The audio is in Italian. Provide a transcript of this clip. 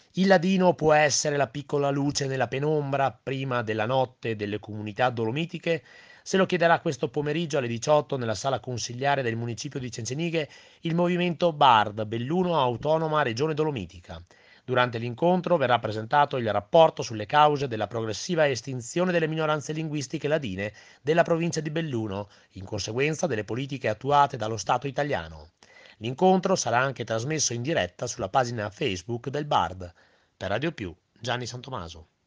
Il ladino può essere la piccola luce nella penombra prima della notte delle comunità dolomitiche? Se lo chiederà questo pomeriggio alle 18 nella sala consigliare del municipio di Cencenighe il movimento BARD, Belluno Autonoma Regione Dolomitica. Durante l'incontro verrà presentato il rapporto sulle cause della progressiva estinzione delle minoranze linguistiche ladine della provincia di Belluno, in conseguenza delle politiche attuate dallo Stato italiano. L'incontro sarà anche trasmesso in diretta sulla pagina Facebook del BARD. Per Radio Più, Gianni Santomaso.